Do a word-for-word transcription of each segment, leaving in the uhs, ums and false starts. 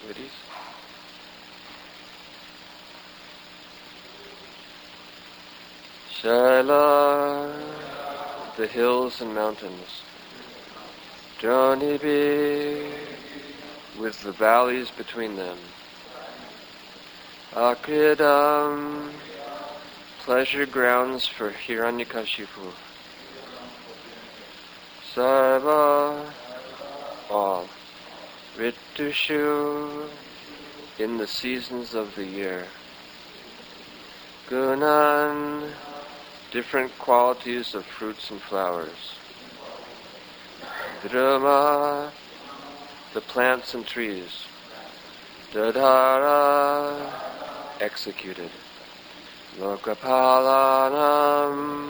Ladies? Shaila, the hills and mountains. Jonibi, with the valleys between them. Akridam, pleasure grounds for Hiranyakashipu. Sarva, all. Ritushu, in the seasons of the year. Gunan, different qualities of fruits and flowers. Druma, the plants and trees. Dadhara, executed. Lokapalanam,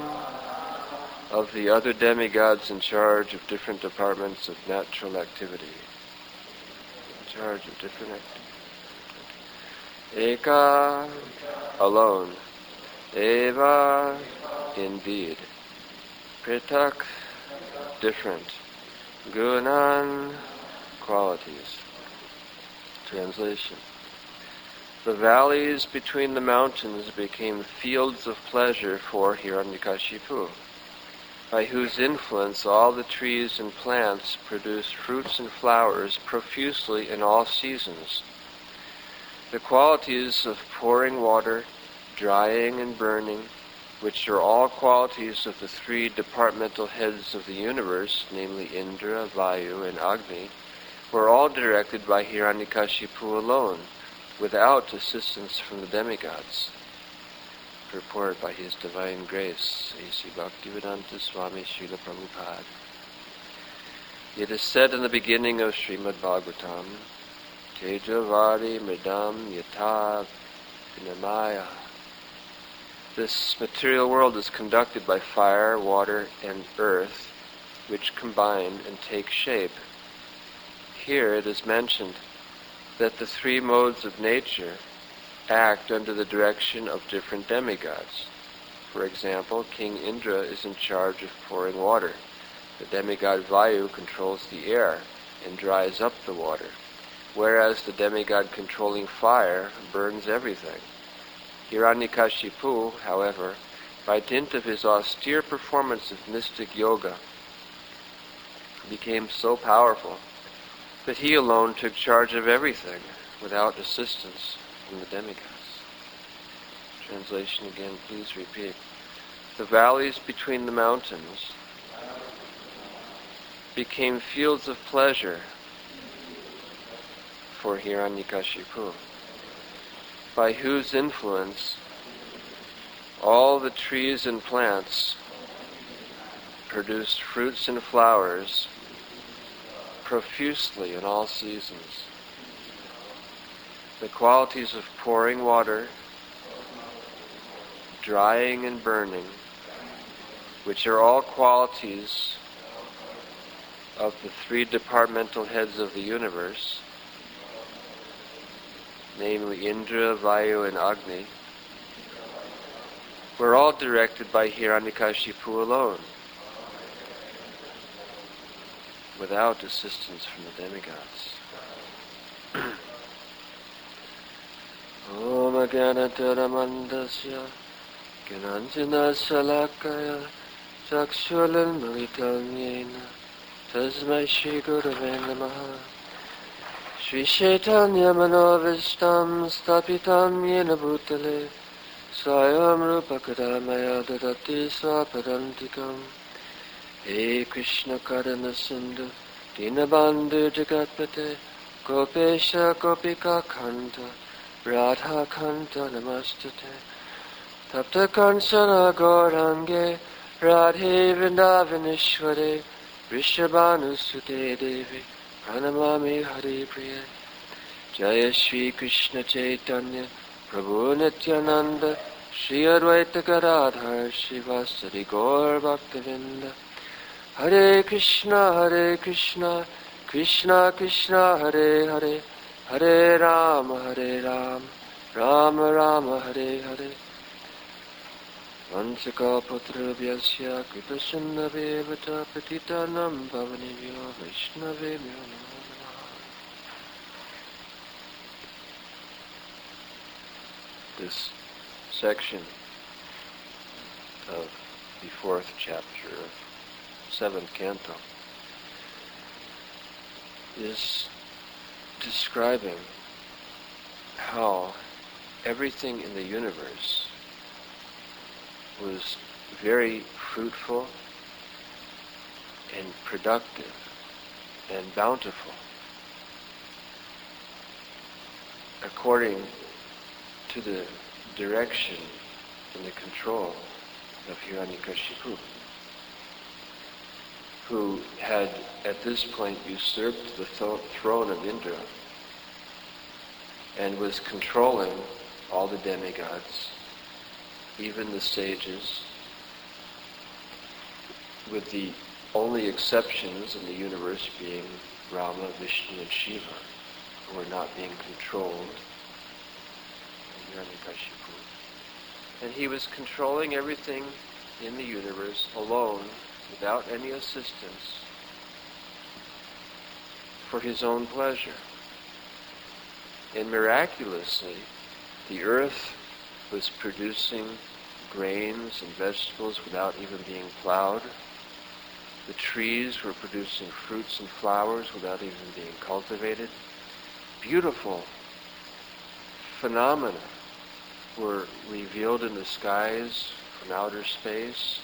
of the other demigods in charge of different departments of natural activity. In charge of different activity. Eka, alone. Eva, indeed. Pritak, different. Gunan, qualities. Translation. The valleys between the mountains became fields of pleasure for Hiranyakashipu, by whose influence all the trees and plants produced fruits and flowers profusely in all seasons. The qualities of pouring water, drying and burning, which are all qualities of the three departmental heads of the universe, namely Indra, Vayu, and Agni, were all directed by Hiranyakashipu alone, without assistance from the demigods. Purport by His Divine Grace, A C Bhaktivedanta Swami Srila Prabhupada. It is said in the beginning of Srimad Bhagavatam, Tejavari Mridam Yata Vinamaya. This material world is conducted by fire, water, and earth, which combine and take shape. Here it is mentioned that the three modes of nature act under the direction of different demigods. For example, King Indra is in charge of pouring water. The demigod Vayu controls the air and dries up the water, whereas the demigod controlling fire burns everything. Hiranyakashipu, however, by dint of his austere performance of mystic yoga, became so powerful that he alone took charge of everything without assistance from the demigods. Translation again, please repeat. The valleys between the mountains became fields of pleasure for Hiranyakashipu, by whose influence all the trees and plants produced fruits and flowers profusely in all seasons. The qualities of pouring water, drying and burning, which are all qualities of the three departmental heads of the universe, namely Indra, Vayu, and Agni, were all directed by Hiranyakashipu alone, without assistance from the demigods. Om Agyanataramandasya Gyananjana Salakaya Chakshulin Militam Yena Tasmai Shri Gurave Namaha Shri Chaitanya Manovistam Stapitam Yena Bhutale Swayam Rupa Kadamaya Dadati Swapadantikam He Krishna Karana Sindhu Dinabandhu Jagatpate Gopesha Gopika Kanta Radha Kanta Namastate Tapta Kansana Gaurange Radhe Vrindavaneshware Vrishabhanu Sute Devi Pranamami Hari Priya Jaya Shri Krishna Chaitanya Prabhu Nityananda Shri Advaita Gadadhar Shivasari Gaur Bhaktavinda Hare Krishna Hare Krishna Krishna Krishna Hare Hare Hare Rama Hare Rama Rama Rama Hare Hare Vansaka Putrabhyasya Kritasannavevata Patitanam Pavanivyo Vaishnavebhyo Namo Namaha. this section of the fourth chapter of seventh canto is describing how everything in the universe was very fruitful and productive and bountiful according to the direction and the control of Hiranyakashipu, who had at this point usurped the th- throne of Indra and was controlling all the demigods, even the sages, with the only exceptions in the universe being Rama, Vishnu, and Shiva, who were not being controlled by Hiranyakashipu. And he was controlling everything in the universe alone, without any assistance, for his own pleasure. And miraculously, the earth was producing grains and vegetables without even being plowed. The trees were producing fruits and flowers without even being cultivated. Beautiful phenomena were revealed in the skies from outer space.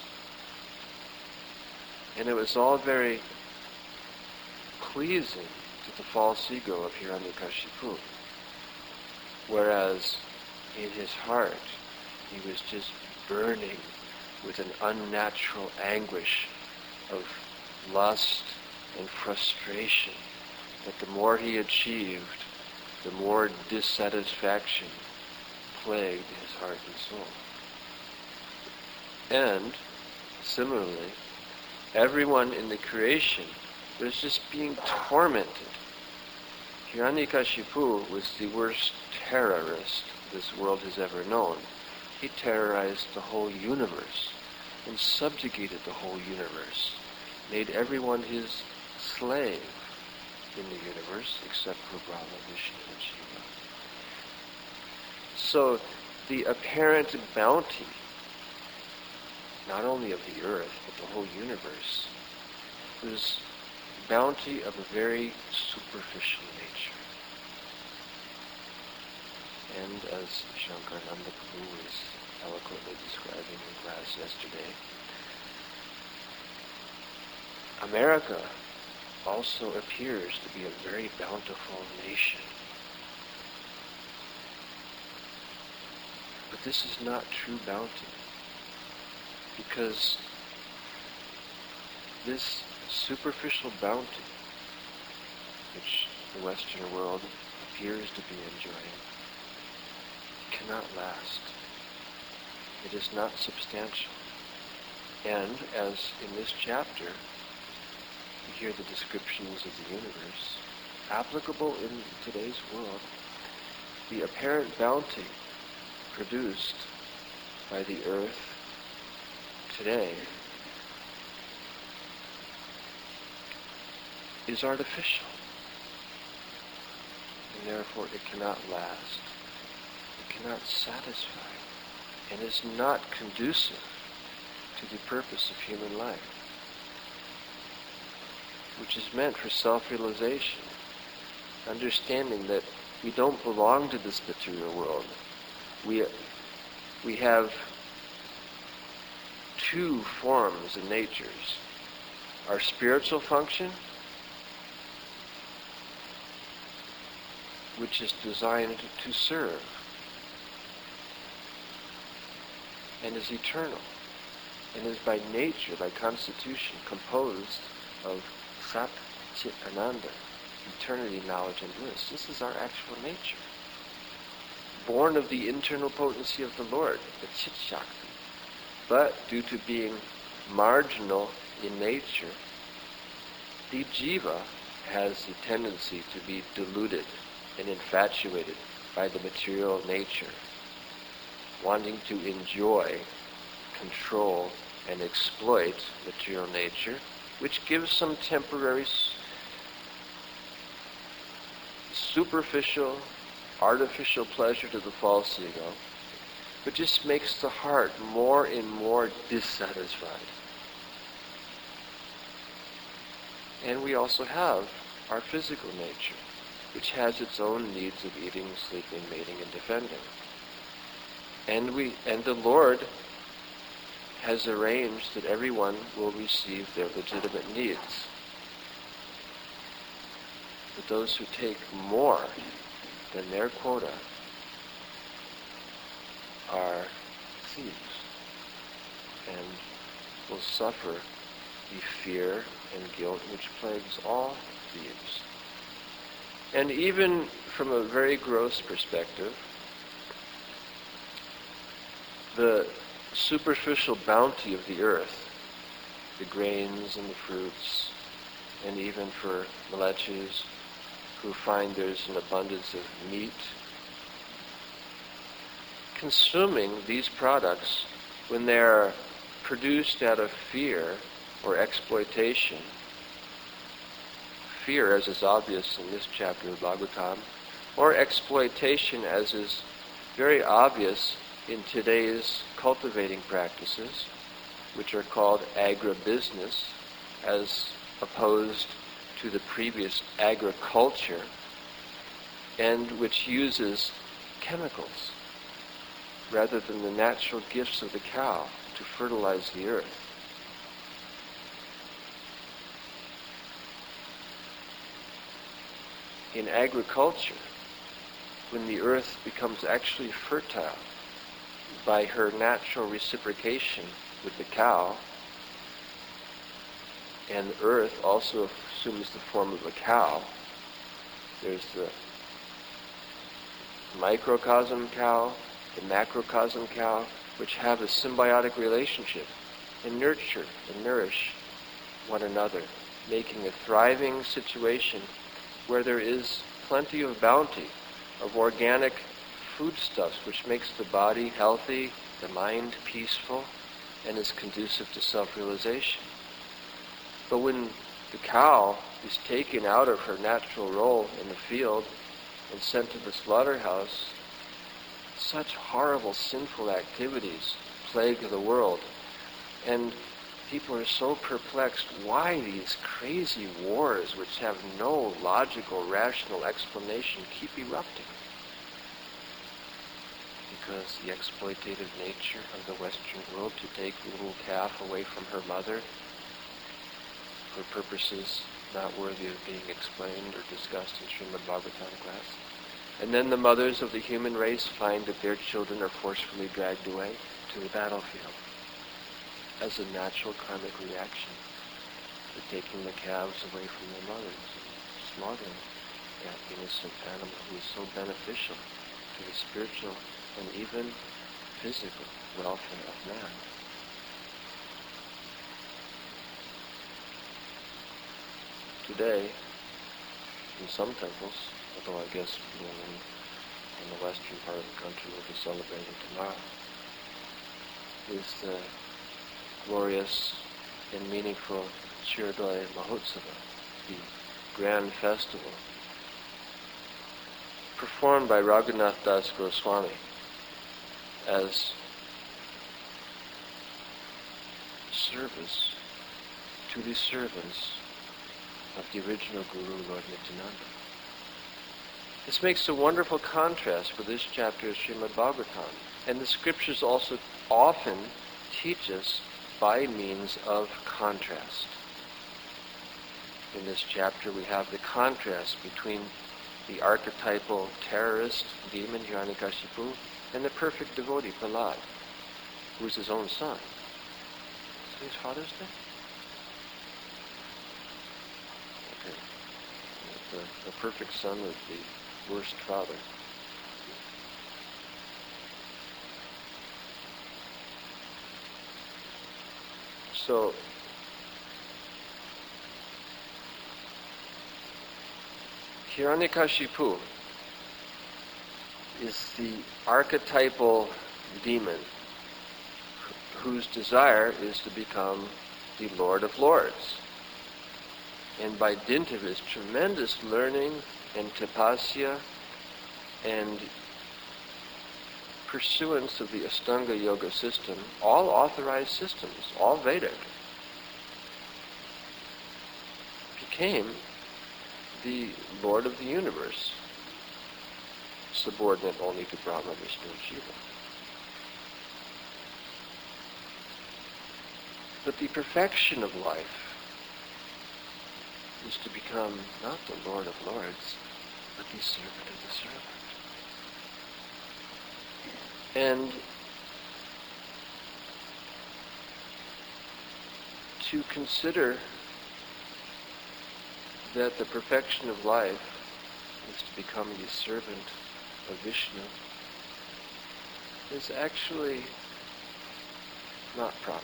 And it was all very pleasing to the false ego of Hiranyakashipu. Whereas in his heart, he was just burning with an unnatural anguish of lust and frustration, that the more he achieved, the more dissatisfaction plagued his heart and soul. And similarly, everyone in the creation was just being tormented. Hiranyakashipu was the worst terrorist this world has ever known. He terrorized the whole universe and subjugated the whole universe, made everyone his slave in the universe except for Brahma, Vishnu, and Shiva. So the apparent bounty, not only of the earth, but the whole universe, was bounty of a very superficial nature. And as Shankarananda Prabhu was eloquently describing in class yesterday, America also appears to be a very bountiful nation. But this is not true bounty, because this superficial bounty, which the Western world appears to be enjoying, cannot last. It is not substantial. And as in this chapter, you hear the descriptions of the universe, applicable in today's world, the apparent bounty produced by the earth today is artificial, and therefore it cannot last, it cannot satisfy, and is not conducive to the purpose of human life, which is meant for self-realization, understanding that we don't belong to this material world. We, we have two forms and natures. Our spiritual function, which is designed to serve and is eternal, and is by nature, by constitution, composed of Sat Chit Ananda, eternity, knowledge, and bliss. This is our actual nature, born of the internal potency of the Lord, the Chit Shakti. But due to being marginal in nature, the jiva has the tendency to be deluded and infatuated by the material nature, wanting to enjoy, control, and exploit material nature, which gives some temporary, superficial, artificial pleasure to the false ego, but just makes the heart more and more dissatisfied. And we also have our physical nature, which has its own needs of eating, sleeping, mating, and defending. And we and the Lord has arranged that everyone will receive their legitimate needs. But those who take more than their quota are thieves and will suffer the fear and guilt which plagues all thieves. And even from a very gross perspective, the superficial bounty of the earth, the grains and the fruits, and even for malechis who find there's an abundance of meat, consuming these products when they're produced out of fear or exploitation, fear as is obvious in this chapter of Bhagavatam, or exploitation as is very obvious in today's cultivating practices, which are called agribusiness, as opposed to the previous agriculture, and which uses chemicals rather than the natural gifts of the cow to fertilize the earth. In agriculture, when the earth becomes actually fertile by her natural reciprocation with the cow, and the earth also assumes the form of a cow, there's the microcosm cow, the macrocosm cow, which have a symbiotic relationship and nurture and nourish one another, making a thriving situation where there is plenty of bounty of organic foodstuffs, which makes the body healthy, the mind peaceful, and is conducive to self-realization. But when the cow is taken out of her natural role in the field and sent to the slaughterhouse, such horrible sinful activities plague the world. And people are so perplexed, why these crazy wars which have no logical, rational explanation keep erupting? Because the exploitative nature of the Western world to take the little calf away from her mother for purposes not worthy of being explained or discussed in Srimad Bhagavatam class. And then the mothers of the human race find that their children are forcefully dragged away to the battlefield as a natural karmic reaction for taking the calves away from their mothers and slaughtering that innocent animal who is so beneficial to the spiritual and even physical welfare of man. Today, in some temples, although I guess you know, in, in the western part of the country we'll be celebrating tomorrow, is the glorious and meaningful Shirodaya Mahotsava, the grand festival, performed by Raghunath Das Goswami as service to the servants of the original Guru, Lord Nityananda. This makes a wonderful contrast for this chapter of Srimad Bhagavatam. And the scriptures also often teach us by means of contrast. In this chapter we have the contrast between the archetypal terrorist demon Hiranyakashipu and the perfect devotee Prahlad, who is his own son. So his father's dead? Okay. The, the perfect son of the worst father. So, Hiranyakashipu is the archetypal demon whose desire is to become the Lord of Lords. And by dint of his tremendous learning and tapasya and pursuance of the Ashtanga Yoga system, all authorized systems, all Vedic, became the Lord of the universe, subordinate only to Brahma, Vishnu, and Shiva. But the perfection of life is to become not the Lord of Lords, but the servant of the servant. And to consider that the perfection of life is to become the servant of Vishnu is actually not proper.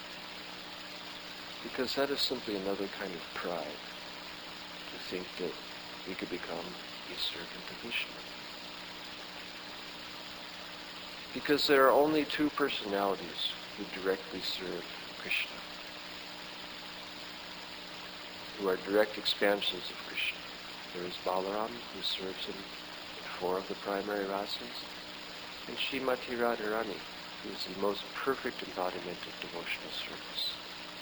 Because that is simply another kind of pride, to think that we could become a servant of Vishnu. Because there are only two personalities who directly serve Krishna, who are direct expansions of Krishna. There is Balaram, who serves him in four of the primary rasas, and Srimati Radharani, who is the most perfect embodiment of devotional service.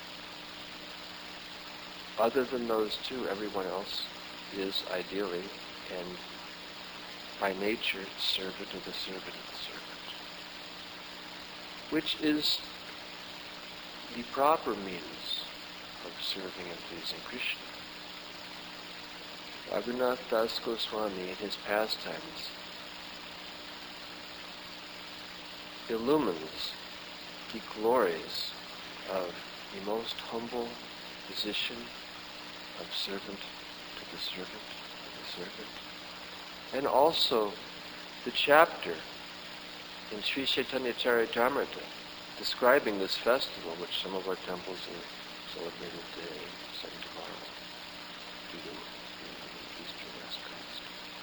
Other than those two, everyone else is ideally and by nature servant of the servant of the servant, which is the proper means of serving and pleasing Krishna. Raghunath Das Goswami in his pastimes illumines the glories of the most humble position of servant to the servant of the servant. And also the chapter in Sri Chaitanya Charitamrita describing this festival, which some of our temples are celebrated today, some tomorrow, due to the Eastern West Coast.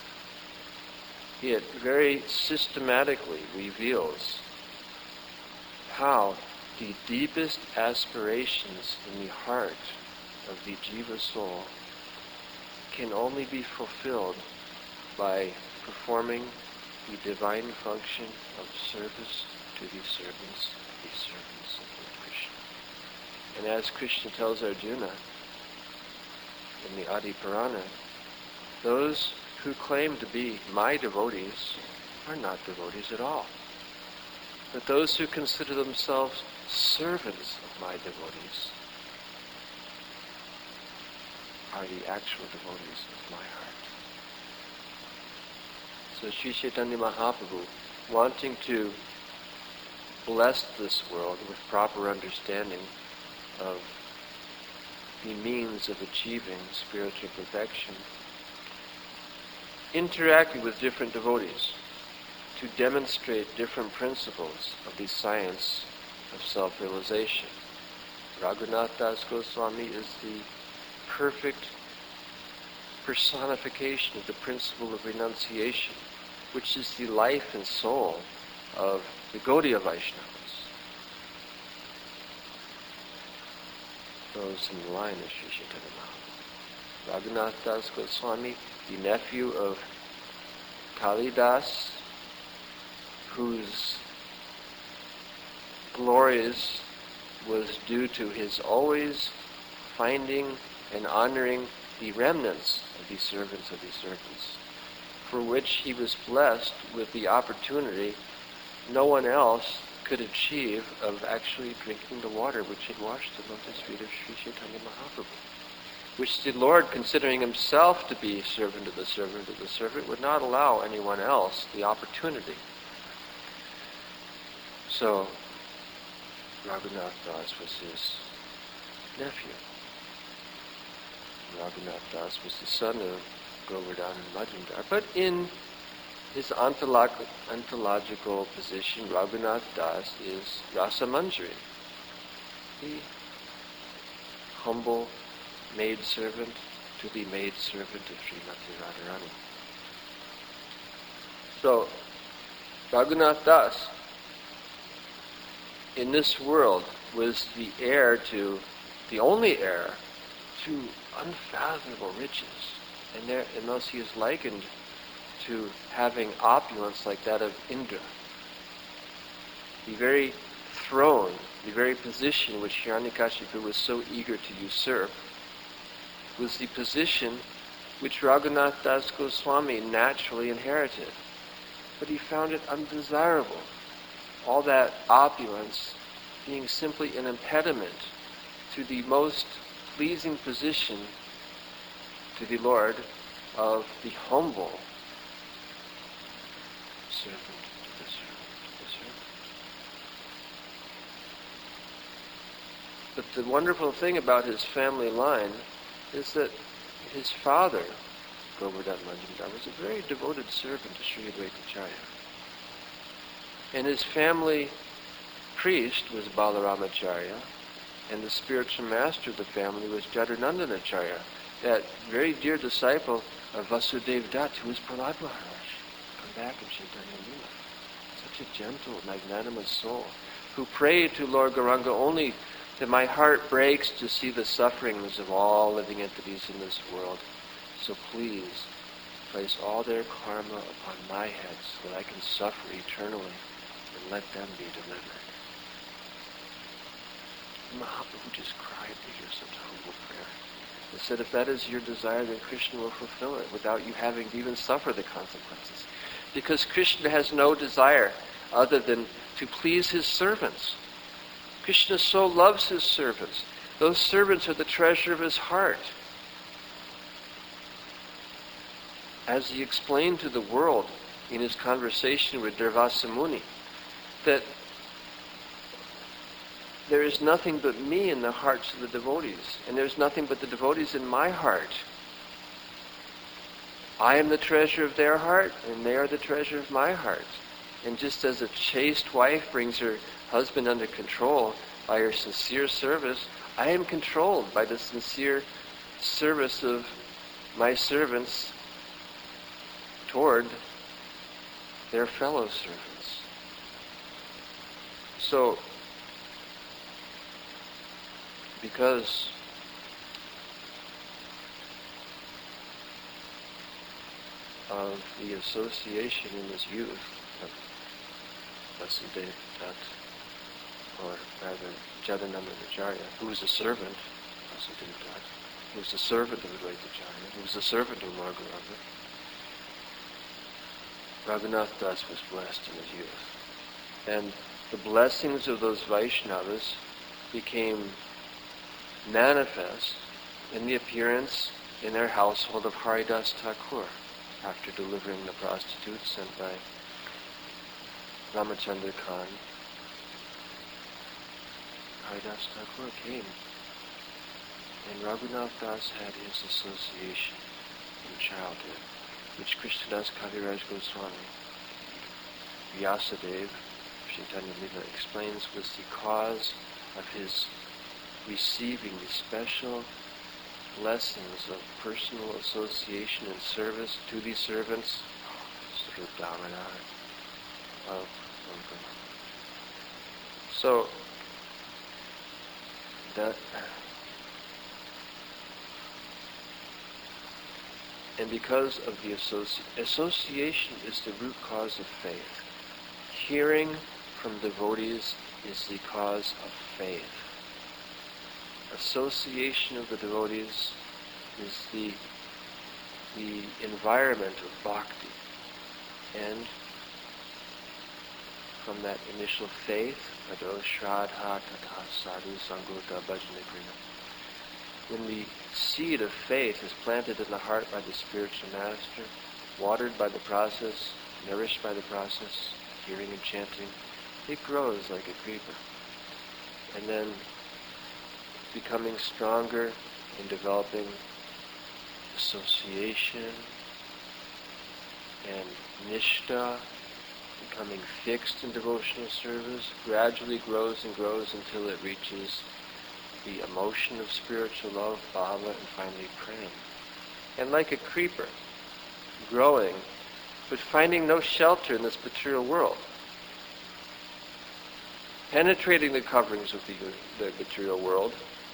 It very systematically reveals how the deepest aspirations in the heart of the jiva soul can only be fulfilled by performing the divine function of service to the servants, the servants of Lord Krishna. And as Krishna tells Arjuna in the Adi Purana, those who claim to be my devotees are not devotees at all. But those who consider themselves servants of my devotees are the actual devotees of my heart. So Sri Chaitanya Mahaprabhu, wanting to bless this world with proper understanding of the means of achieving spiritual perfection, interacted with different devotees to demonstrate different principles of the science of self-realization. Raghunath Das Goswami is the perfect personification of the principle of renunciation, which is the life and soul of the Gaudiya Vaishnavas. Those in the line of Sri Chaitanya Mahaprabhu. Raghunath Das Goswami, the nephew of Kalidas, whose glories was due to his always finding and honoring the remnants of the servants of the servants, for which he was blessed with the opportunity no one else could achieve of actually drinking the water which had washed the lotus feet of Sri Chaitanya Mahaprabhu, which the Lord, considering himself to be servant of the servant of the servant, would not allow anyone else the opportunity. So, Raghunath Das was his nephew. Raghunath Das was the son of Govardhan and Majumdar. But in his ontolog- ontological position, Raghunath Das is Rasa Manjari, the humble maidservant to the maidservant of Srimati Radharani. So, Raghunath Das, in this world, was the heir to, the only heir to unfathomable riches. And, there, and thus he is likened to having opulence like that of Indra, the very throne, the very position which Hiranyakashipu was so eager to usurp, was the position which Raghunath Das Goswami naturally inherited. But he found it undesirable, all that opulence being simply an impediment to the most pleasing position to the Lord of the humble servant to the servant to the servant. But the wonderful thing about his family line is that his father, Govardhan Majumdar, was a very devoted servant to Sri Advaitacharya. And his family priest was Balaramacharya, and the spiritual master of the family was Jadunandanacharya, that very dear disciple of Vasudev Dutt, who was Prahlad Maharaj, come back in Chaitanya Lila. Such a gentle, magnanimous soul, who prayed to Lord Gauranga only that my heart breaks to see the sufferings of all living entities in this world. So please, place all their karma upon my head so that I can suffer eternally and let them be delivered. Mahaprabhu just cried to hear such humble prayer. He said, if that is your desire, then Krishna will fulfill it without you having to even suffer the consequences. Because Krishna has no desire other than to please his servants. Krishna so loves his servants. Those servants are the treasure of his heart. As he explained to the world in his conversation with Durvasa Muni, that there is nothing but me in the hearts of the devotees, and there's nothing but the devotees in my heart. I am the treasure of their heart, and they are the treasure of my heart. And just as a chaste wife brings her husband under control by her sincere service, I am controlled by the sincere service of my servants toward their fellow servants. So, because of the association in his youth of Vasudev Dutt, or rather Jadunandanacharya, who was a servant of Vasudev Dutt, who was a servant of Advaitacharya, who was a servant of Lord Gauranga, Raghunath Das was blessed in his youth. And the blessings of those Vaishnavas became manifest in the appearance in their household of Haridas Thakur after delivering the prostitute sent by Ramachandra Khan. Haridas Thakur came, and Raghunath Das had his association in childhood, which Krishnadas Kaviraj Goswami, Vyasadeva, Chaitanya Lila explains was the cause of his receiving the special lessons of personal association and service to the servants of Damodar, of Lord. So that, and because of the associ- association is the root cause of faith. Hearing from devotees is the cause of faith. Association of the devotees is the the environment of bhakti. And from that initial faith, Ado Shraddha Tata Sadhu Sangota Bhajane Priya, when the seed of faith is planted in the heart by the spiritual master, watered by the process, nourished by the process, hearing and chanting, it grows like a creeper. And then becoming stronger in developing association and nishta, becoming fixed in devotional service, gradually grows and grows until it reaches the emotion of spiritual love, bhava, and finally prema. And like a creeper, growing, but finding no shelter in this material world, penetrating the coverings of the, the material world,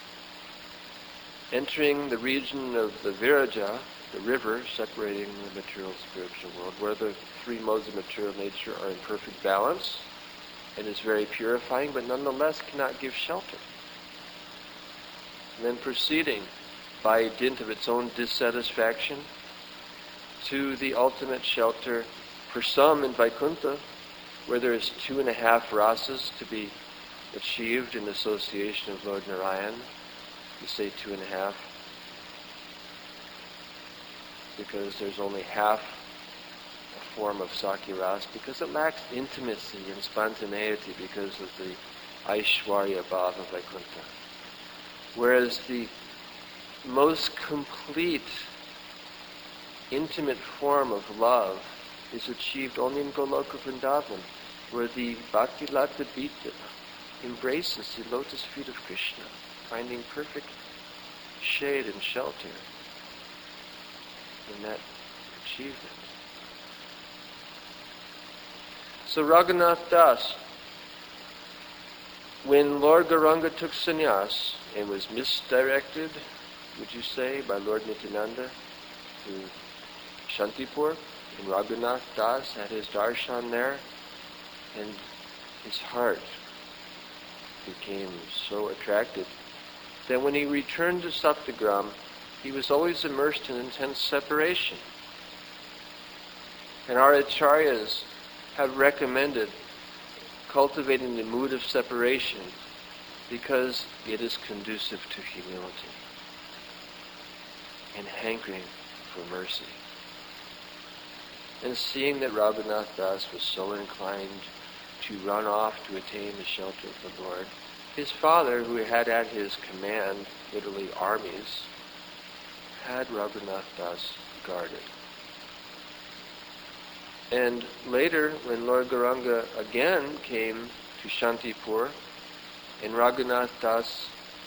entering the region of the Viraja, the river separating the material and spiritual world, where the three modes of material nature are in perfect balance, and is very purifying, but nonetheless cannot give shelter. And then proceeding by dint of its own dissatisfaction to the ultimate shelter for some in Vaikuntha, where there is two and a half rasas to be achieved in association of Lord Narayan. You say two and a half because there's only half a form of Sakya-ras, because it lacks intimacy and spontaneity because of the Aishwarya Bhava of Vaikuntha. Whereas the most complete, intimate form of love is achieved only in Goloka Vrindavan, where the Bhakti Lata Bhita embraces the lotus feet of Krishna, finding perfect shade and shelter in that achievement. So Raghunath Das, when Lord Gauranga took sannyas and was misdirected, would you say, by Lord Nityananda to Shantipur, and Raghunath Das had his darshan there, and his heart became so attracted that when he returned to Saptagram, he was always immersed in intense separation. And our acharyas have recommended cultivating the mood of separation because it is conducive to humility and hankering for mercy. And seeing that Raghunath Das was so inclined to run off to attain the shelter of the Lord, his father, who had at his command literally armies, had Raghunath Das guarded. And later, when Lord Gauranga again came to Shantipur, and Raghunath Das,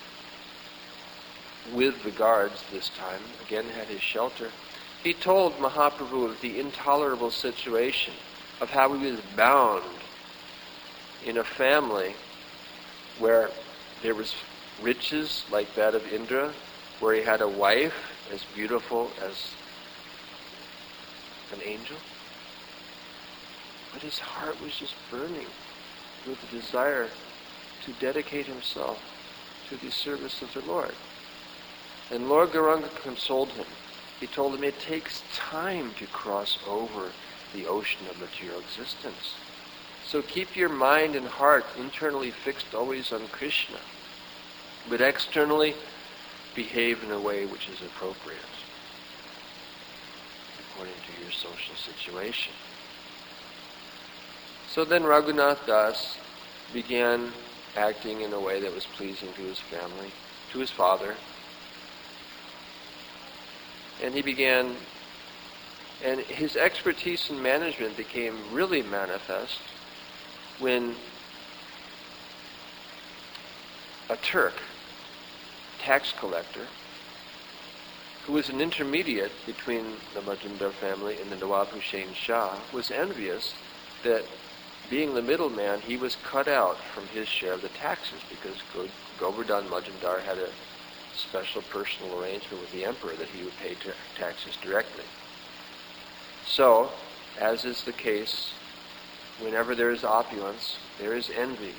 with the guards this time, again had his shelter, he told Mahaprabhu of the intolerable situation of how he was bound in a family where there was riches like that of Indra, where he had a wife as beautiful as an angel. But his heart was just burning with the desire to dedicate himself to the service of the Lord. And Lord Gauranga consoled him. He told him it takes time to cross over the ocean of material existence. So keep your mind and heart internally fixed always on Krishna, but externally behave in a way which is appropriate according to your social situation. So then Raghunath Das began acting in a way that was pleasing to his family, to his father. And he began, and his expertise in management became really manifest when a Turk, tax collector, who was an intermediate between the Majumdar family and the Nawab Hussain Shah, was envious that being the middleman, he was cut out from his share of the taxes because Govardhan Majumdar had a special personal arrangement with the emperor that he would pay ta- taxes directly. So, as is the case, whenever there is opulence, there is envy.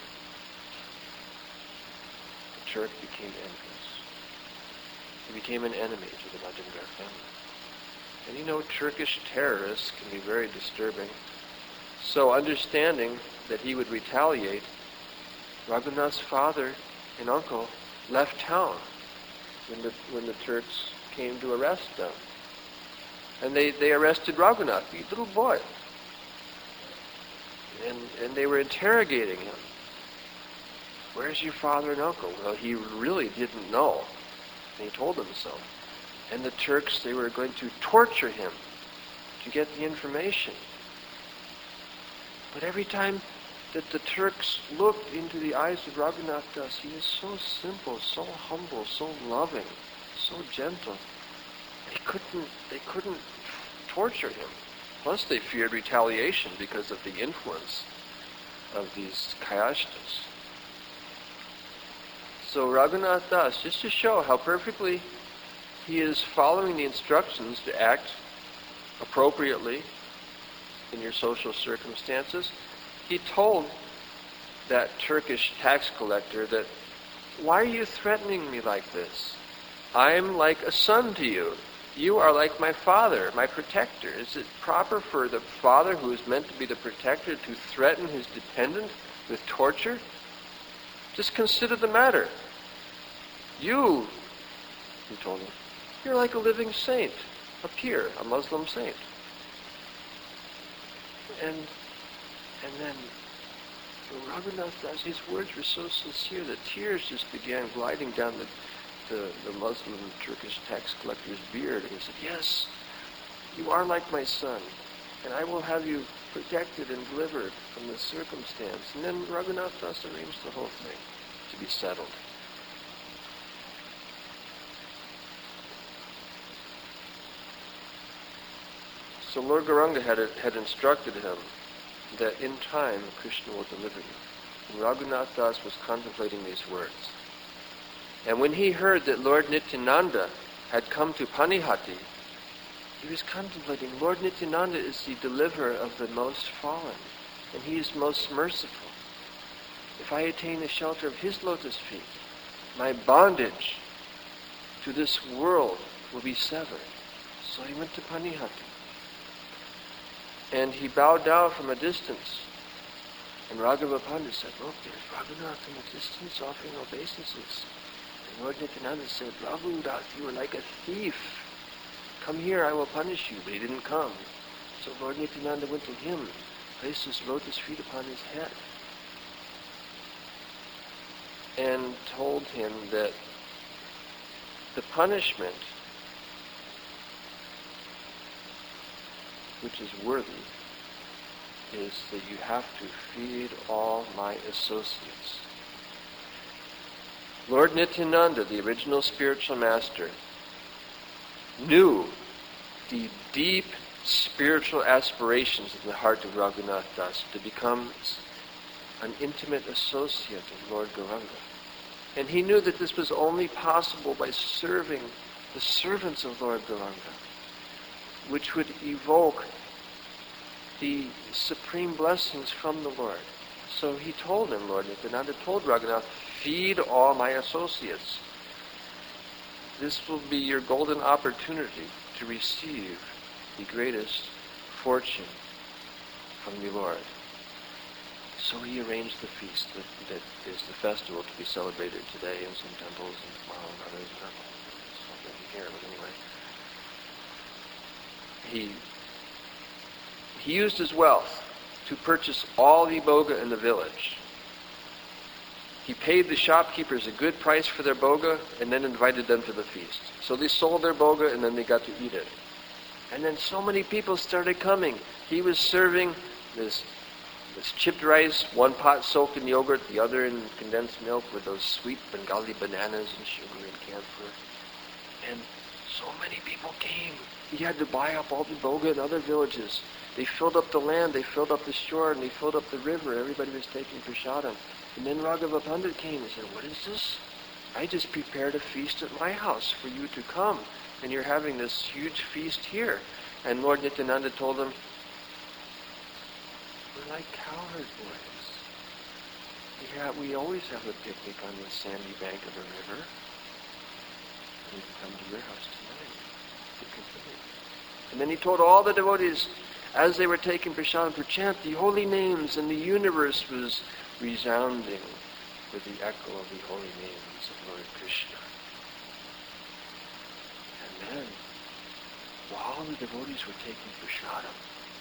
The Turk became envious. He became an enemy to the Majumdar family. And you know, Turkish terrorists can be very disturbing. So understanding that he would retaliate, Raghunath's father and uncle left town when the when the Turks came to arrest them. And they, they arrested Raghunath, the little boy. And and they were interrogating him. Where's your father and uncle? Well, he really didn't know. And he told them so. And the Turks, they were going to torture him to get the information. But every time that the Turks looked into the eyes of Raghunath Das, he is so simple, so humble, so loving, so gentle. They couldn't, they couldn't torture him. Plus they feared retaliation because of the influence of these Kayashtas. So Raghunath Das, just to show how perfectly he is following the instructions to act appropriately in your social circumstances, he told that Turkish tax collector that, why are you threatening me like this? I'm like a son to you. You are like my father, my protector. Is it proper for the father who is meant to be the protector to threaten his dependent with torture? Just consider the matter. You, he told him, you're like a living saint, a pir, a Muslim saint. And and then Raghunath Das, his words were so sincere that tears just began gliding down the The, the Muslim Turkish tax collector's beard, and he said, yes, you are like my son, and I will have you protected and delivered from this circumstance. And then Raghunath Das arranged the whole thing to be settled. So Lord Gauranga had, had instructed him that in time Krishna will deliver you. And Raghunath Das was contemplating these words. And when he heard that Lord Nityananda had come to Panihati, he was contemplating, Lord Nityananda is the deliverer of the most fallen, and he is most merciful. If I attain the shelter of his lotus feet, my bondage to this world will be severed. So he went to Panihati. And he bowed down from a distance. And Raghava Pandit said, look, there's Raghunath in the distance offering obeisances. Lord Nityananda said, Raghunath, you are like a thief. Come here, I will punish you. But he didn't come. So Lord Nityananda went to him, placed his lotus feet upon his head, and told him that the punishment which is worthy is that you have to feed all my associates. Lord Nityananda, the original spiritual master, knew the deep spiritual aspirations of the heart of Raghunath Das to become an intimate associate of Lord Gauranga. And he knew that this was only possible by serving the servants of Lord Gauranga, which would evoke the supreme blessings from the Lord. So he told him, Lord Nityananda told Raghunath, feed all my associates. This will be your golden opportunity to receive the greatest fortune from the Lord. So he arranged the feast that, that is the festival to be celebrated today in some temples and tomorrow in others. It's not really here, but anyway. He, he used his wealth to purchase all the boga in the village. He paid the shopkeepers a good price for their boga and then invited them to the feast. So they sold their boga and then they got to eat it. And then so many people started coming. He was serving this this chipped rice, one pot soaked in yogurt, the other in condensed milk with those sweet Bengali bananas and sugar and camphor. And so many people came. He had to buy up all the boga in other villages. They filled up the land, they filled up the shore, and they filled up the river. Everybody was taking prasadam. And then Raghava Pandit came and said, what is this? I just prepared a feast at my house for you to come. And you're having this huge feast here. And Lord Nityananda told them, we're like cowherd boys. We, have, we always have a picnic on the sandy bank of a river. We can come to your house tonight to continue. And then he told all the devotees, as they were taking prasadam, to chant the holy names, and the universe was resounding with the echo of the holy names of Lord Krishna. And then, while the devotees were taking prasadam,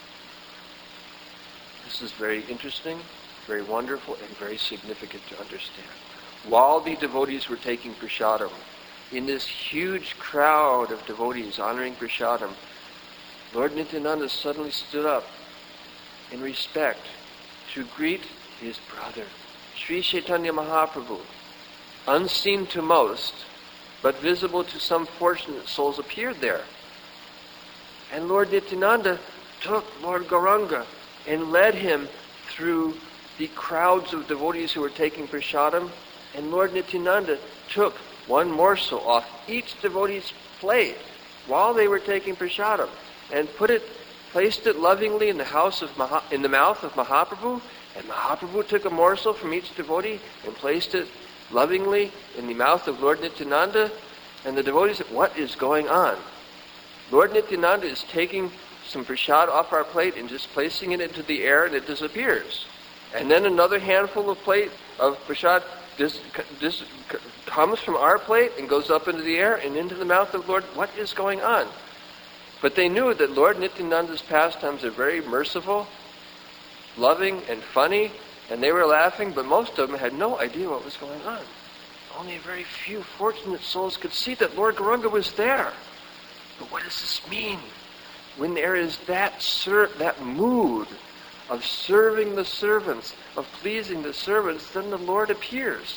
this is very interesting, very wonderful, and very significant to understand. While the devotees were taking prasadam, in this huge crowd of devotees honoring prasadam, Lord Nityananda suddenly stood up in respect to greet his brother, Sri Chaitanya Mahaprabhu. Unseen to most, but visible to some fortunate souls, appeared there. And Lord Nityananda took Lord Gauranga and led him through the crowds of devotees who were taking prasadam. And Lord Nityananda took one morsel off each devotee's plate while they were taking prasadam and put it placed it lovingly in the house of Maha, in the mouth of Mahaprabhu, and Mahaprabhu took a morsel from each devotee and placed it lovingly in the mouth of Lord Nityananda, and the devotees said, what is going on? Lord Nityananda is taking some prasad off our plate and just placing it into the air, and it disappears. And then another handful of plate of prasad dis, dis, comes from our plate and goes up into the air and into the mouth of Lord. What is going on? But they knew that Lord Nityananda's pastimes are very merciful, loving, and funny, and they were laughing, but most of them had no idea what was going on. Only a very few fortunate souls could see that Lord Gauranga was there. But what does this mean? When there is that ser- that mood of serving the servants, of pleasing the servants, then the Lord appears.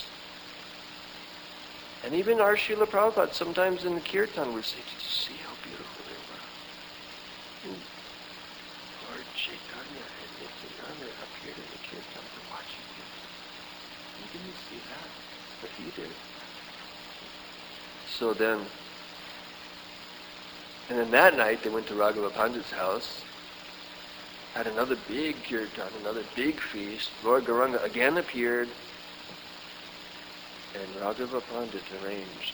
And even our Srila Prabhupada sometimes in the kirtan would say, did you see how beautiful they were? And Lord Chaitanya and Nityananda appeared in the kirtan for watching you. You didn't see that, but he did. So then, and then that night they went to Raghava Pandit's house, had another big kirtan, another big feast. Lord Gauranga again appeared, and Raghava Pandit arranged,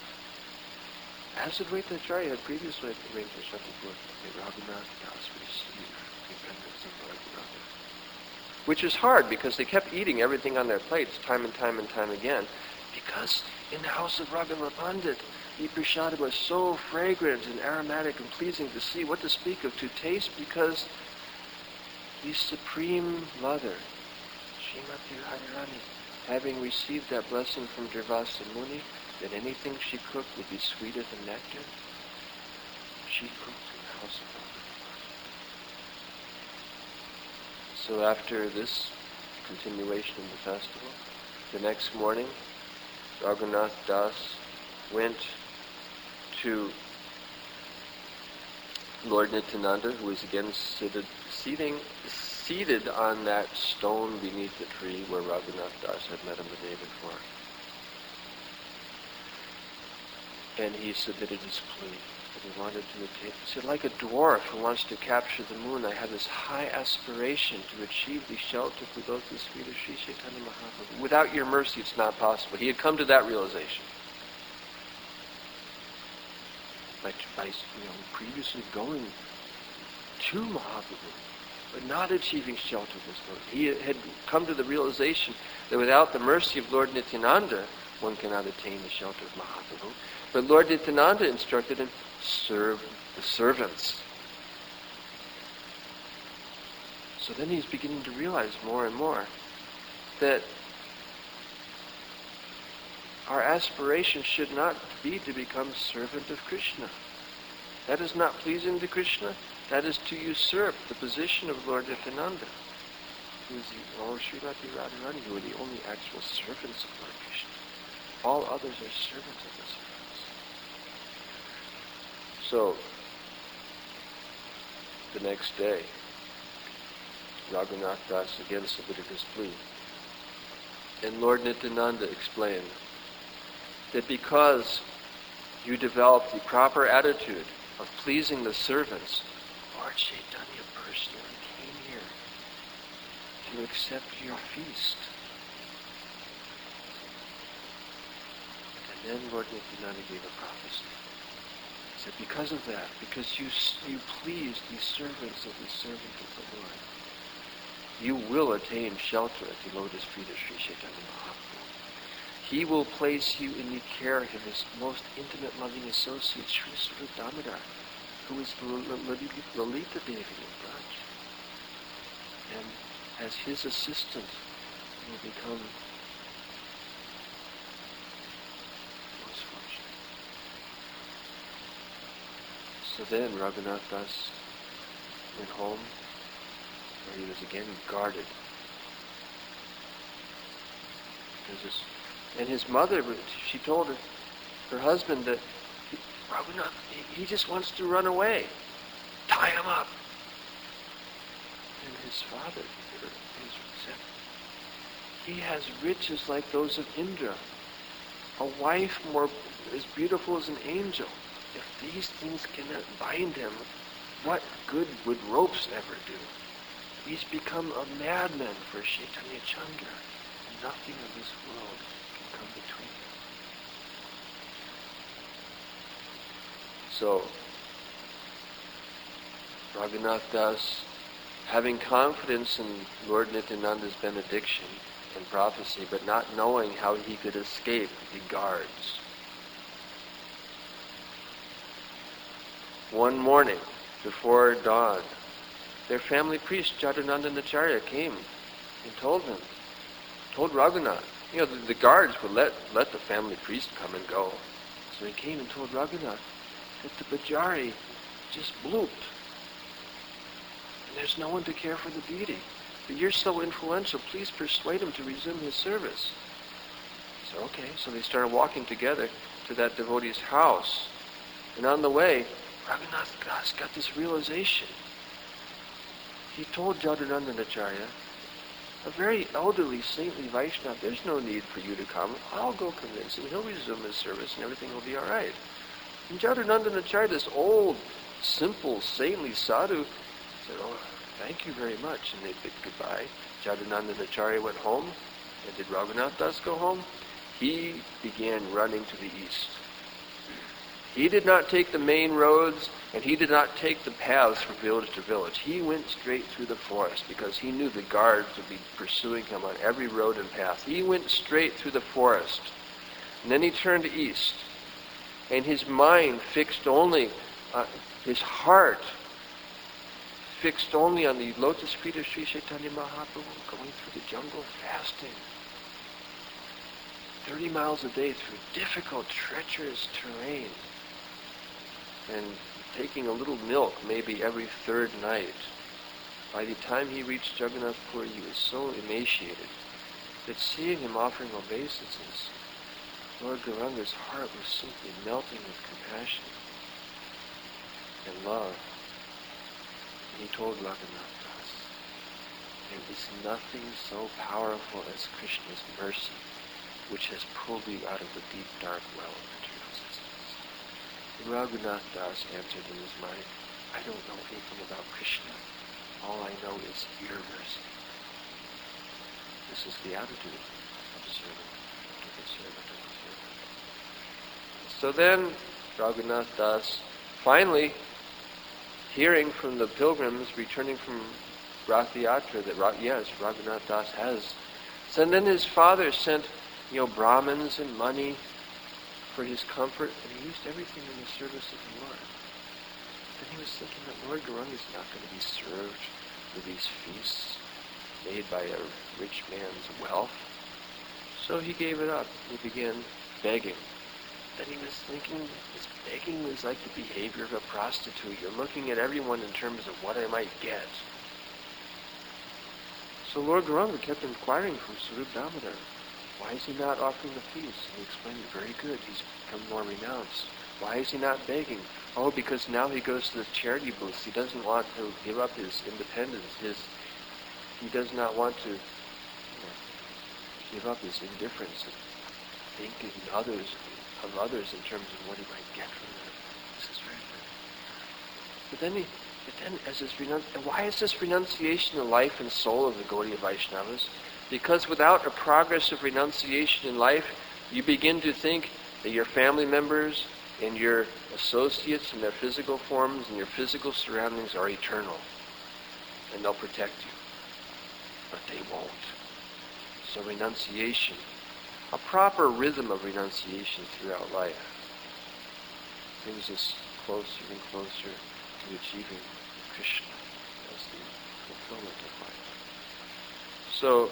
as Advaita Acharya had previously arranged for something for Raghunath Das receive the attendance of Lord Gauranga. Which is hard because they kept eating everything on their plates time and time and time again, because in the house of Raghava Pandit, the prasad was so fragrant and aromatic and pleasing to see, what to speak of to taste, because the Supreme Mother, Srimati Radharani, having received that blessing from Durvasa Muni, that anything she cooked would be sweeter than nectar, she cooked in the house of Raghava. So after this continuation of the festival, the next morning, Raghunath Das went to Lord Nityananda, who was again seated, seating, seated on that stone beneath the tree where Raghunath Das had met him the day before. And he submitted his plea that he wanted to attain. He said, like a dwarf who wants to capture the moon, I have this high aspiration to achieve the shelter for those who feet of Sri Chaitanya Mahaprabhu. Without your mercy, it's not possible. He had come to that realization. By, by you know, previously going to Mahaprabhu, but not achieving shelter of this Lord. He had come to the realization that without the mercy of Lord Nityananda, one cannot attain the shelter of Mahaprabhu. But Lord Nityananda instructed him, serve the servants. So then he's beginning to realize more and more that our aspiration should not be to become servant of Krishna. That is not pleasing to Krishna. That is to usurp the position of Lord Nityananda, who is the, or Srimati Radharani, who are the only actual servants of Lord Krishna. All others are servants of the servants. So, the next day, Raghunath Das again submitted his plea. And Lord Nityananda explained that because you developed the proper attitude of pleasing the servants, Lord Chaitanya personally came here to accept your feast. And then Lord Nityananda gave a prophecy. He said, because of that, because you you pleased the servants of the servant of the Lord, you will attain shelter at the lotus feet of Sri Chaitanya Mahaprabhu. He will place you in the care of his most intimate loving associate, Sri Swarup Damodar, who is Lalita Devi in Braj. And as his assistant, you will become most fortunate. So then Raghunath Das went home, where he was again guarded. Because his, and his mother, she told her, her husband that he, Raghunath, he, he just wants to run away. Tie him up. And his father, he said, he has riches like those of Indra, a wife more as beautiful as an angel. If these things cannot bind him, what good would ropes ever do? He's become a madman for Chaitanya Chandra. Nothing of this world can come between them. So, Raghunath Das, having confidence in Lord Nityananda's benediction and prophecy, but not knowing how he could escape the guards. One morning, before dawn, their family priest, Jadunanda Acharya, came and told him, told Raghunath, you know, the, the guards would let, let the family priest come and go. So he came and told Raghunath that the Bajari just blooped. And there's no one to care for the deity. But you're so influential, please persuade him to resume his service. So okay, so they started walking together to that devotee's house. And on the way, Raghunath Das got this realization. He told Jadunanda Acharya, a very elderly, saintly Vaishnava, there's no need for you to come. I'll go convince him. He'll resume his service and everything will be all right. And Jadunanda Acharya, this old, simple, saintly sadhu, said, oh, thank you very much. And they bid goodbye. Jadunanda Acharya went home. And did Raghunath Das go home? He began running to the east. He did not take the main roads, and he did not take the paths from village to village. He went straight through the forest because he knew the guards would be pursuing him on every road and path. He went straight through the forest. And then he turned east. And his mind fixed only, uh, his heart fixed only on the lotus feet of Sri Chaitanya Mahaprabhu, going through the jungle fasting. thirty miles a day through difficult, treacherous terrain. And taking a little milk maybe every third night. By the time he reached Jagannath Puri, he was so emaciated that seeing him offering obeisances, Lord Gauranga's heart was simply melting with compassion and love. And he told Raghunath Das, there is nothing so powerful as Krishna's mercy, which has pulled you out of the deep, dark well of material existence. And Raghunath Das answered in his mind, I don't know anything about Krishna. All I know is your mercy. This is the attitude of a servant, of a servant, of a servant. So then, Raghunath Das, finally, hearing from the pilgrims returning from Rath Yatra that, yes, Raghunath Das has. So then his father sent, you know, Brahmins and money for his comfort, and he used everything in the service of the Lord. Then he was thinking that Lord Gauranga is not going to be served with these feasts made by a rich man's wealth. So he gave it up. He began begging. Then he was thinking, this begging was like the behavior of a prostitute. You're looking at everyone in terms of what I might get. So Lord Gauranga kept inquiring from Swarup Damodar, why is he not offering the feast? And he explained, very good, he's become more renounced. Why is he not begging? Oh, because now he goes to the charity booths. He doesn't want to give up his independence. His, he does not want to, you know, give up his indifference and thinking others of others in terms of what he might get from them. This is very good. But then he, but then as this renunci- why is this renunciation the life and soul of the Gaudiya Vaishnavas? Because without a progress of renunciation in life, you begin to think that your family members and your associates in their physical forms and your physical surroundings are eternal. And they'll protect you. But they won't. So renunciation, a proper rhythm of renunciation throughout life, brings us closer and closer to achieving Krishna as the fulfillment of life. So,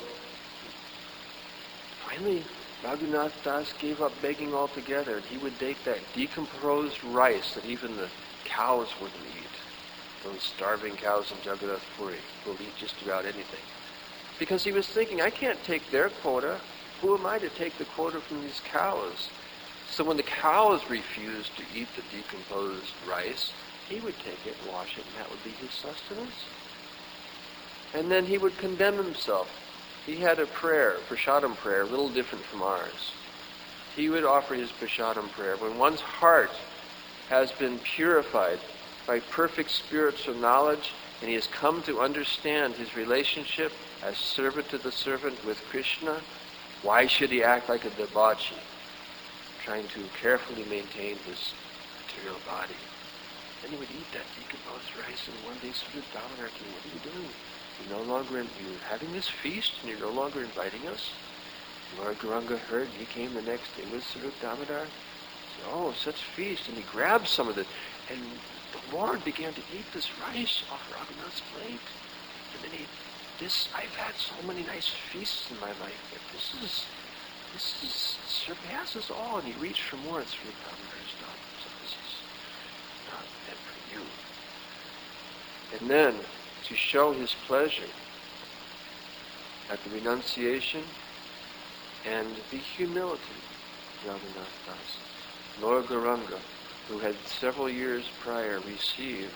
finally, Raghunath Das gave up begging altogether, and he would take that decomposed rice that even the cows wouldn't eat. Those starving cows in Jagannath Puri will eat just about anything. Because he was thinking, I can't take their quota. Who am I to take the quota from these cows? So when the cows refused to eat the decomposed rice, he would take it, wash it, and that would be his sustenance. And then he would condemn himself. He had a prayer, prasadam prayer, a little different from ours. He would offer his prasadam prayer. When one's heart has been purified by perfect spiritual knowledge, and he has come to understand his relationship as servant to the servant with Krishna, why should he act like a debauchee, trying to carefully maintain his material body? Then he would eat that decomposed rice, and one day Sri Damodar came, what are you doing? You're no longer, you're having this feast, and you're no longer inviting us? Lord Gauranga heard, and he came the next day with Sri Damodar. Said, oh, such feast, and he grabbed some of it, and the Lord began to eat this rice off Raghunath's plate. And then he, this, I've had so many nice feasts in my life, but this is, this is, surpasses all. And he reached for more, and Sri Damodar stopped. So this is not meant for you. And then, to show his pleasure at the renunciation and the humility of Raghunath Das, Lord Gauranga, who had several years prior received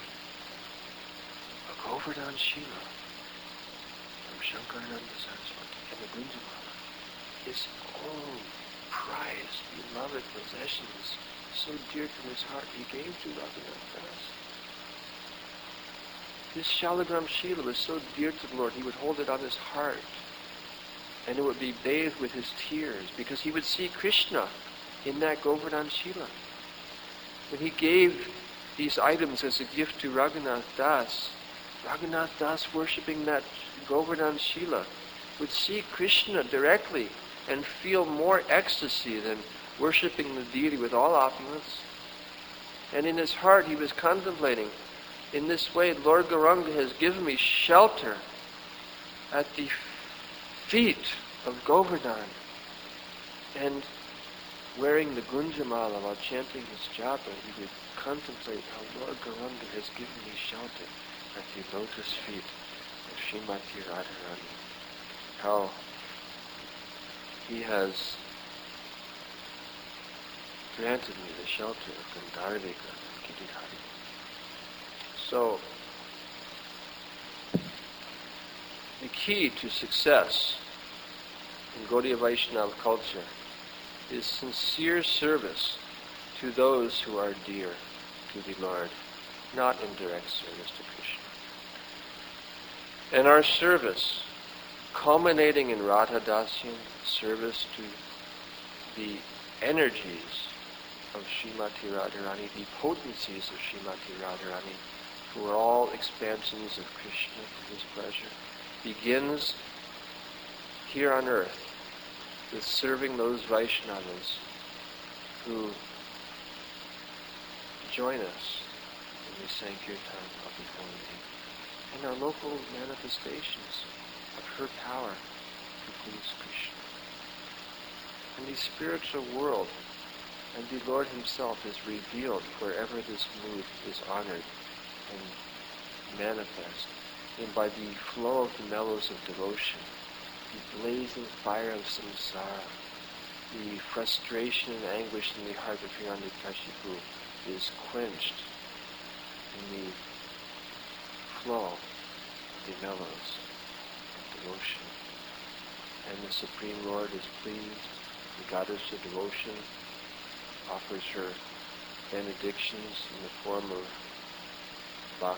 a Govardhan Shila from Shankarananda Saraswati and the Gunjamala, his own prized, beloved possessions, so dear to his heart, he gave to Raghunath Das. This Shalagram Shila was so dear to the Lord, he would hold it on his heart, and it would be bathed with his tears, because he would see Krishna in that Govardhan Shila. When he gave these items as a gift to Raghunath Das, Raghunath Das, worshipping that Govardhan Shila, would see Krishna directly and feel more ecstasy than worshipping the deity with all opulence. And in his heart he was contemplating, in this way Lord Gauranga has given me shelter at the feet of Govardhan. And wearing the Gunjamala while chanting his japa, he would contemplate how Lord Gauranga has given me shelter at the lotus feet of Srimati Radharani. How he has granted me the shelter of Gandharvika and Giridhari. So, the key to success in Gaudiya Vaishnava culture is sincere service to those who are dear to the Lord, not indirect service to Krishna. And our service, culminating in Radha Dasyan, service to the energies of Srimati Radharani, the potencies of Srimati Radharani, who are all expansions of Krishna to his pleasure, begins here on earth with serving those Vaishnavas who join us in the Sankirtan of the Holy Name, and our local manifestations of her power to please Krishna. And the spiritual world and the Lord himself is revealed wherever this mood is honored and manifest, and by the flow of the mellows of devotion, the blazing fire of samsara, the frustration and anguish in the heart of Hiranyakashipu is quenched in the flow of the mellows of devotion. And the Supreme Lord is pleased. The goddess of devotion offers her benedictions in the form of bhakti.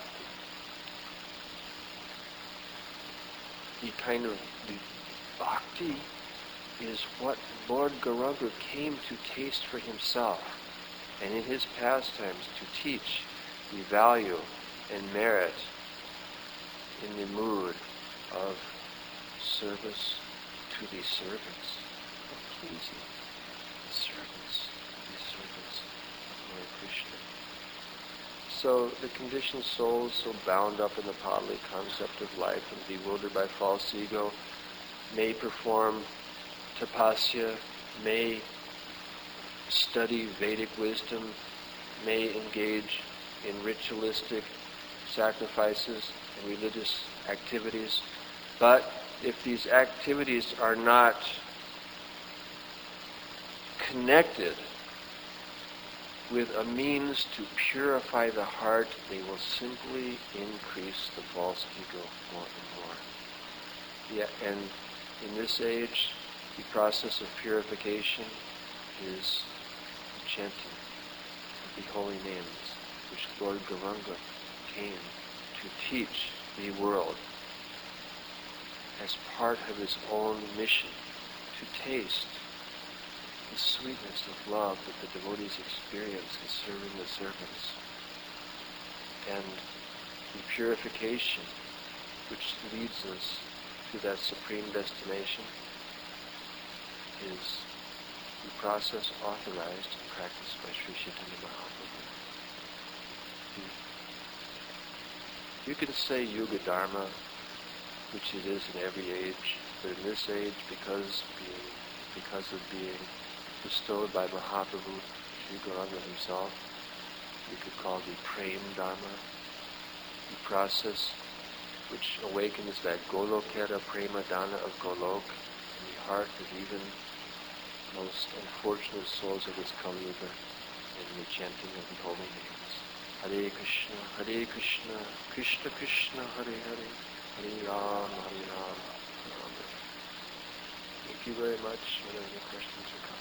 The kind of the bhakti is what Lord Gauranga came to taste for himself, and in his pastimes to teach the value and merit in the mood of service to the servants, of pleasing the servants, the servants of Lord Krishna. So the conditioned souls, so bound up in the bodily concept of life and bewildered by false ego, may perform tapasya, may study Vedic wisdom, may engage in ritualistic sacrifices and religious activities. But if these activities are not connected with a means to purify the heart, they will simply increase the false ego more and more. Yeah, and in this age, the process of purification is the chanting of the holy names which Lord Gauranga came to teach the world as part of his own mission, to taste the sweetness of love that the devotees experience in serving the servants, and the purification which leads us to that supreme destination is the process authorized and practiced by Sri Chaitanya Mahaprabhu. You can say Yuga Dharma, which it is in every age, but in this age, because being, because of being bestowed by Mahaprabhu, Sri Gauranga himself, we could call the Prem Dharma, the process which awakens that Golokera Prema Dana of Golok in the heart of even most unfortunate souls of this Kali Yuga in the chanting of the holy names. Hare Krishna, Hare Krishna, Krishna Krishna, Hare Hare, Hare Ram, Hare Ram, Ram. Thank you very much. What are the questions or comments?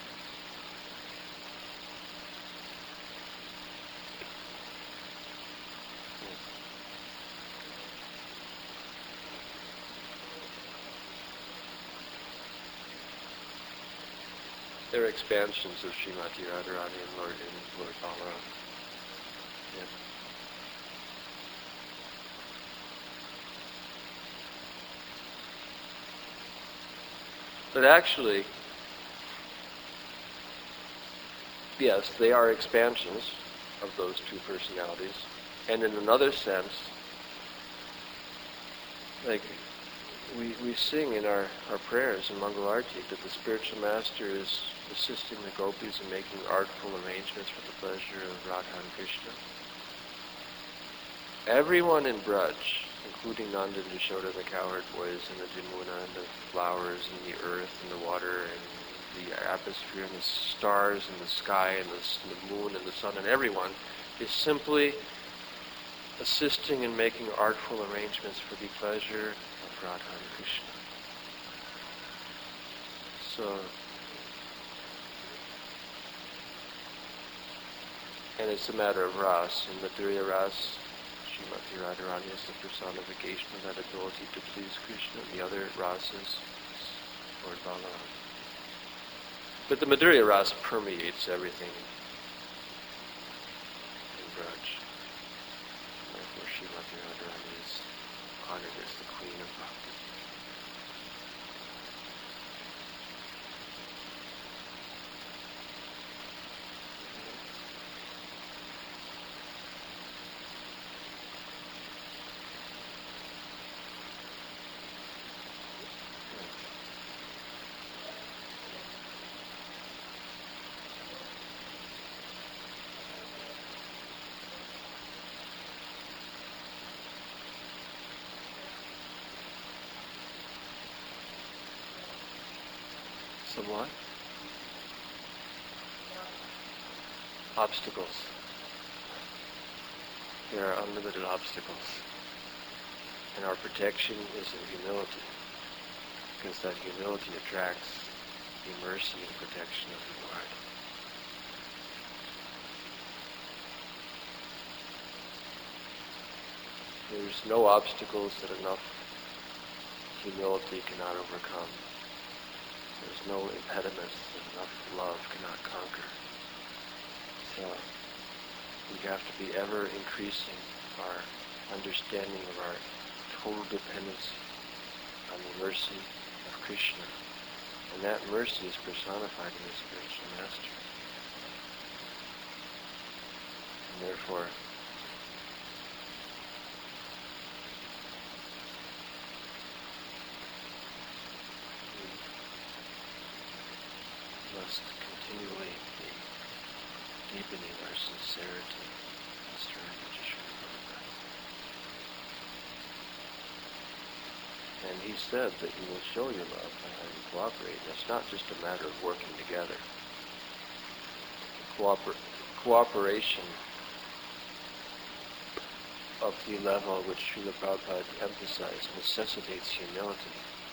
They're expansions of Srimati Radharani and Lord, and Lord Balaram. Yeah. But actually, yes, they are expansions of those two personalities. And in another sense, like we, we sing in our, our prayers in Mangalarti that the spiritual master is assisting the gopis in making artful arrangements for the pleasure of Radha and Krishna. Everyone in Braj, including Nanda and Yashoda, the cowherd boys, and the Jamuna, and the flowers, and the earth, and the water, and the atmosphere, and the stars, and the sky, and the, and the moon, and the sun, and everyone, is simply assisting in making artful arrangements for the pleasure of Radha and Krishna. So, and it's a matter of ras. In Madhurya ras, Srimati Radharani is the personification of that ability to please Krishna. The other rasas is Lord Balaram. But the Madhurya ras permeates everything in Braj. Therefore, Srimati Radharani is honored as the Queen of Bhakti. Some what? Obstacles. There are unlimited obstacles. And our protection is in humility, because that humility attracts the mercy and protection of the Lord. There's no obstacles that enough humility cannot overcome. There's no impediments that enough love cannot conquer. So we have to be ever increasing our understanding of our total dependency on the mercy of Krishna. And that mercy is personified in the spiritual master. And therefore, must continually be deepening our sincerity and surrender to Sri Prabhupada. And he said that you will show your love by how you cooperate. And it's not just a matter of working together. Cooper- cooperation of the level which Srila Prabhupada emphasized necessitates humility.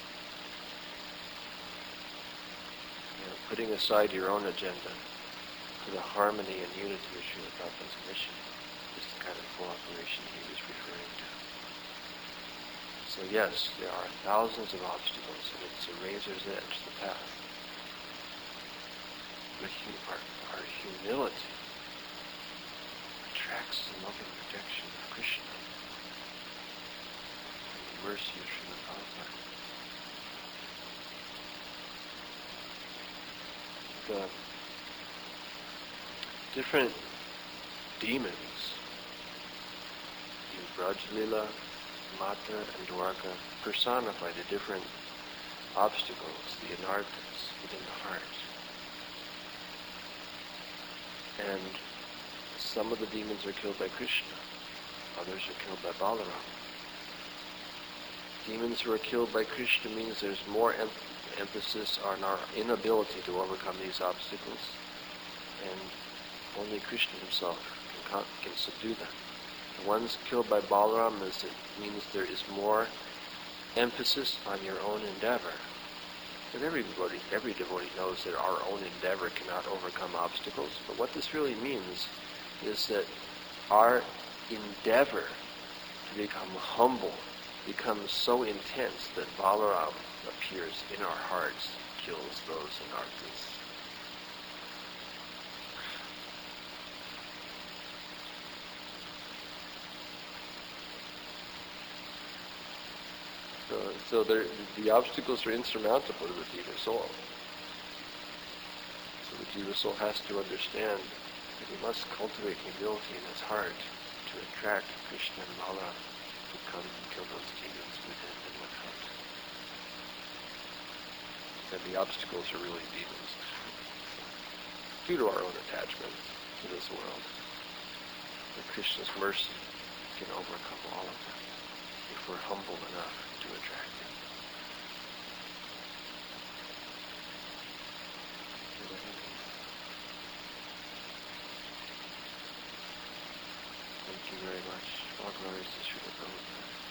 Putting aside your own agenda for the harmony and unity of Srila Prabhupada's mission, to is the kind of cooperation he was referring to. So yes, there are thousands of obstacles, and it's a razor's edge, the path. But hu- our, our humility attracts the loving protection of Krishna and the mercy of Srila Prabhupada. The different demons in Braj Lila, Mata, and Dwarka personify the different obstacles, the anarthas within the heart. And some of the demons are killed by Krishna, others are killed by Balaram. Demons who are killed by Krishna means there's more em- emphasis on our inability to overcome these obstacles, and only Krishna himself can, con- can subdue them. The ones killed by Balaram is, it means there is more emphasis on your own endeavor. But everybody, every devotee knows that our own endeavor cannot overcome obstacles. But what this really means is that our endeavor to become humble becomes so intense that Balaram appears in our hearts, kills those anarthas. So, so the obstacles are insurmountable to the Jiva soul. So the Jiva soul has to understand that he must cultivate humility in his heart to attract Krishna and Bala to come and kill those demons within and without. And the obstacles are really demons due to our own attachment to this world. But Krishna's mercy can overcome all of them if we're humble enough to attract him. Thank you very much. All glories to Srila Prabhupada.